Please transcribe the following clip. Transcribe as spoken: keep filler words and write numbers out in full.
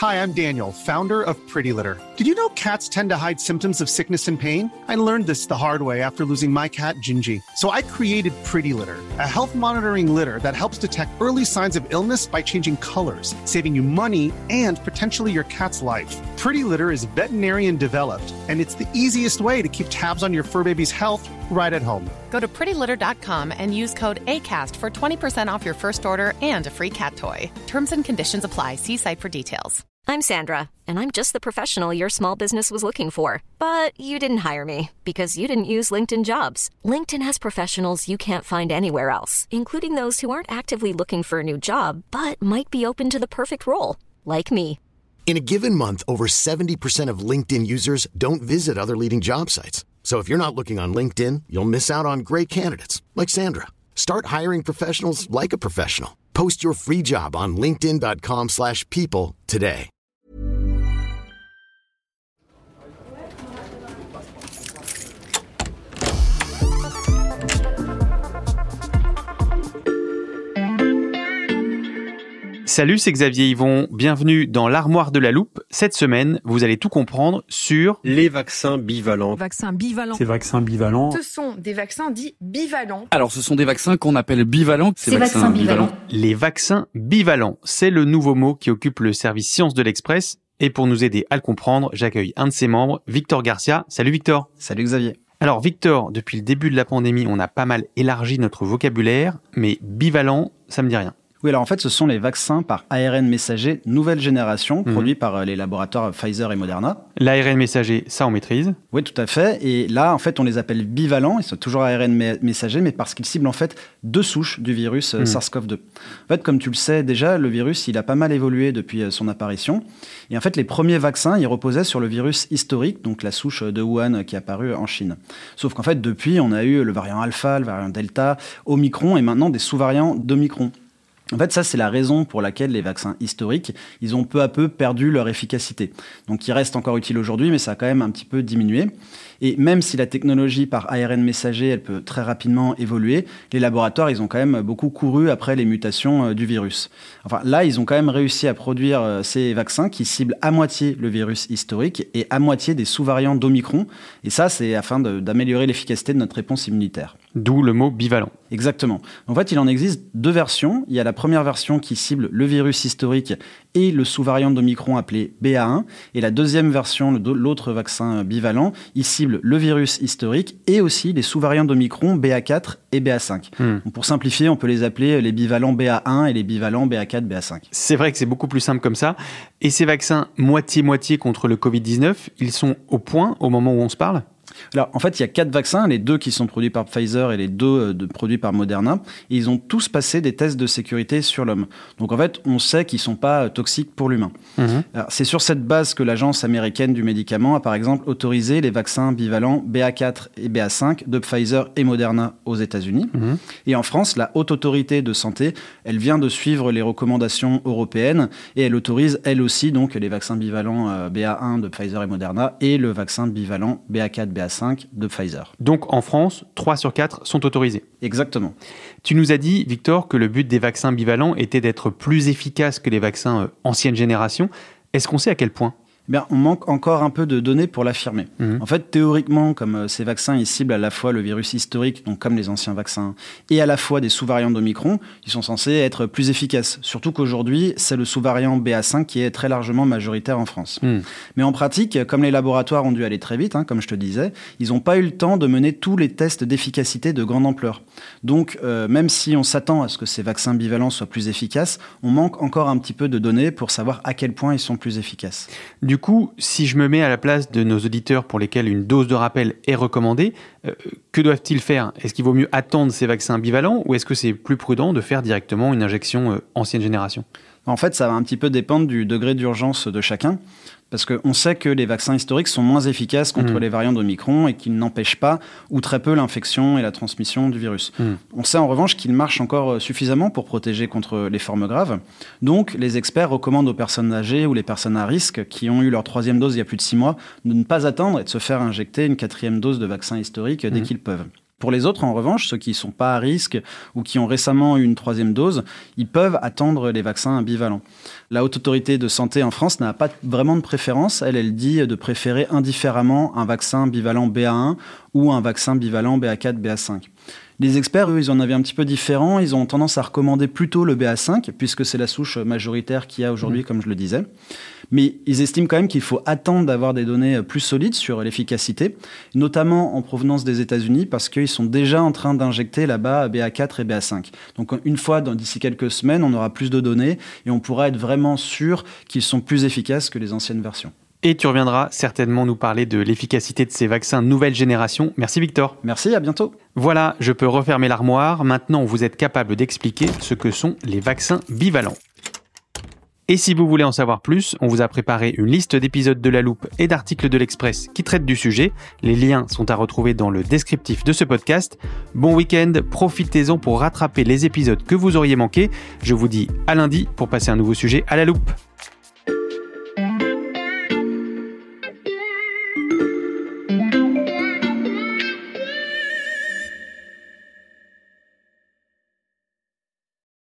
Hi, I'm Daniel, founder of Pretty Litter. Did you know cats tend to hide symptoms of sickness and pain? I learned this the hard way after losing my cat, Gingy. So I created Pretty Litter, a health monitoring litter that helps detect early signs of illness by changing colors, saving you money and potentially your cat's life. Pretty Litter is veterinarian developed, and it's the easiest way to keep tabs on your fur baby's health right at home. Go to pretty litter dot com and use code ACAST for twenty percent off your first order and a free cat toy. Terms and conditions apply. See site for details. I'm Sandra, and I'm just the professional your small business was looking for. But you didn't hire me because you didn't use LinkedIn Jobs. LinkedIn has professionals you can't find anywhere else, including those who aren't actively looking for a new job, but might be open to the perfect role, like me. In a given month, over seventy percent of LinkedIn users don't visit other leading job sites. So if you're not looking on LinkedIn, you'll miss out on great candidates like Sandra. Start hiring professionals like a professional. Post your free job on linkedin dot com slash people today. Salut, c'est Xavier Yvon. Bienvenue dans l'armoire de la loupe. Cette semaine, vous allez tout comprendre sur les vaccins bivalents. Vaccins bivalents. Ces vaccins bivalents. Ce sont des vaccins dits bivalents. Alors, ce sont des vaccins qu'on appelle bivalents. Ces, Ces vaccins, vaccins bivalents. bivalents. Les vaccins bivalents, c'est le nouveau mot qui occupe le service Sciences de l'Express. Et pour nous aider à le comprendre, j'accueille un de ses membres, Victor Garcia. Salut Victor. Salut Xavier. Alors Victor, depuis le début de la pandémie, on a pas mal élargi notre vocabulaire, mais bivalent, ça me dit rien. Oui, alors en fait, ce sont les vaccins par A R N messager nouvelle génération, mmh. produits par les laboratoires Pfizer et Moderna. L'A R N messager, ça on maîtrise. Oui, tout à fait. Et là, en fait, on les appelle bivalents. Ils sont toujours A R N messager, mais parce qu'ils ciblent en fait deux souches du virus mmh. SARS-CoV deux. En fait, comme tu le sais déjà, le virus, il a pas mal évolué depuis son apparition. Et en fait, les premiers vaccins, ils reposaient sur le virus historique, donc la souche de Wuhan qui est apparue en Chine. Sauf qu'en fait, depuis, on a eu le variant Alpha, le variant Delta, Omicron et maintenant des sous-variants d'Omicron. En fait, ça, c'est la raison pour laquelle les vaccins historiques, ils ont peu à peu perdu leur efficacité. Donc, ils restent encore utiles aujourd'hui, mais ça a quand même un petit peu diminué. Et même si la technologie par A R N messager, elle peut très rapidement évoluer, les laboratoires, ils ont quand même beaucoup couru après les mutations du virus. Enfin, là, ils ont quand même réussi à produire ces vaccins qui ciblent à moitié le virus historique et à moitié des sous-variants d'Omicron. Et ça, c'est afin de, d'améliorer l'efficacité de notre réponse immunitaire. D'où le mot bivalent. Exactement. En fait, il en existe deux versions. Il y a la première version qui cible le virus historique et le sous-variant d'Omicron appelé B A un. Et la deuxième version, l'autre vaccin bivalent, il cible le virus historique et aussi les sous-variants d'Omicron B A quatre et B A cinq. Hmm. Donc pour simplifier, on peut les appeler les bivalents B A un et les bivalents B A quatre, B A cinq. C'est vrai que c'est beaucoup plus simple comme ça. Et ces vaccins moitié-moitié contre le covid dix-neuf, ils sont au point au moment où on se parle ? Alors, en fait, il y a quatre vaccins, les deux qui sont produits par Pfizer et les deux euh, de, produits par Moderna. Et ils ont tous passé des tests de sécurité sur l'homme. Donc, en fait, on sait qu'ils ne sont pas euh, toxiques pour l'humain. Mmh. Alors, c'est sur cette base que l'Agence américaine du médicament a, par exemple, autorisé les vaccins bivalents B A quatre et B A cinq de Pfizer et Moderna aux États-Unis. Mmh. Et en France, la Haute Autorité de Santé, elle vient de suivre les recommandations européennes et elle autorise, elle aussi, donc, les vaccins bivalents euh, B A un de Pfizer et Moderna et le vaccin bivalent B A quatre, B A cinq de Pfizer. Donc en France, trois sur quatre sont autorisés. Exactement. Tu nous as dit, Victor, que le but des vaccins bivalents était d'être plus efficaces que les vaccins euh, ancienne génération. Est-ce qu'on sait à quel point ? Eh bien, on manque encore un peu de données pour l'affirmer. Mmh. En fait, théoriquement, comme euh, ces vaccins, ils ciblent à la fois le virus historique, donc comme les anciens vaccins, et à la fois des sous-variants d'Omicron, ils sont censés être plus efficaces. Surtout qu'aujourd'hui, c'est le sous-variant B A cinq qui est très largement majoritaire en France. Mmh. Mais en pratique, comme les laboratoires ont dû aller très vite, hein, comme je te disais, ils n'ont pas eu le temps de mener tous les tests d'efficacité de grande ampleur. Donc, euh, même si on s'attend à ce que ces vaccins bivalents soient plus efficaces, on manque encore un petit peu de données pour savoir à quel point ils sont plus efficaces. Du coup, si je me mets à la place de nos auditeurs pour lesquels une dose de rappel est recommandée, euh, que doivent-ils faire ? Est-ce qu'il vaut mieux attendre ces vaccins bivalents ou est-ce que c'est plus prudent de faire directement une injection euh, ancienne génération ? En fait, ça va un petit peu dépendre du degré d'urgence de chacun. Parce qu'on sait que les vaccins historiques sont moins efficaces contre mmh. les variants d'Omicron et qu'ils n'empêchent pas ou très peu l'infection et la transmission du virus. Mmh. On sait en revanche qu'ils marchent encore suffisamment pour protéger contre les formes graves. Donc, les experts recommandent aux personnes âgées ou les personnes à risque qui ont eu leur troisième dose il y a plus de six mois de ne pas attendre et de se faire injecter une quatrième dose de vaccin historique mmh. dès qu'ils peuvent. Pour les autres, en revanche, ceux qui ne sont pas à risque ou qui ont récemment eu une troisième dose, ils peuvent attendre les vaccins bivalents. La Haute Autorité de Santé en France n'a pas vraiment de préférence. Elle, elle dit de préférer indifféremment un vaccin bivalent B A un ou un vaccin bivalent B A quatre, B A cinq. Les experts, eux, ils en avaient un petit peu différent. Ils ont tendance à recommander plutôt le B A cinq, puisque c'est la souche majoritaire qu'il y a aujourd'hui, mmh. comme je le disais. Mais ils estiment quand même qu'il faut attendre d'avoir des données plus solides sur l'efficacité, notamment en provenance des États-Unis, parce qu'ils sont déjà en train d'injecter là-bas B A quatre et B A cinq. Donc une fois, d'ici quelques semaines, on aura plus de données et on pourra être vraiment sûr qu'ils sont plus efficaces que les anciennes versions. Et tu reviendras certainement nous parler de l'efficacité de ces vaccins nouvelle génération. Merci Victor. Merci, à bientôt. Voilà, je peux refermer l'armoire. Maintenant, vous êtes capable d'expliquer ce que sont les vaccins bivalents. Et si vous voulez en savoir plus, on vous a préparé une liste d'épisodes de La Loupe et d'articles de l'Express qui traitent du sujet. Les liens sont à retrouver dans le descriptif de ce podcast. Bon week-end, profitez-en pour rattraper les épisodes que vous auriez manqués. Je vous dis à lundi pour passer un nouveau sujet à La Loupe.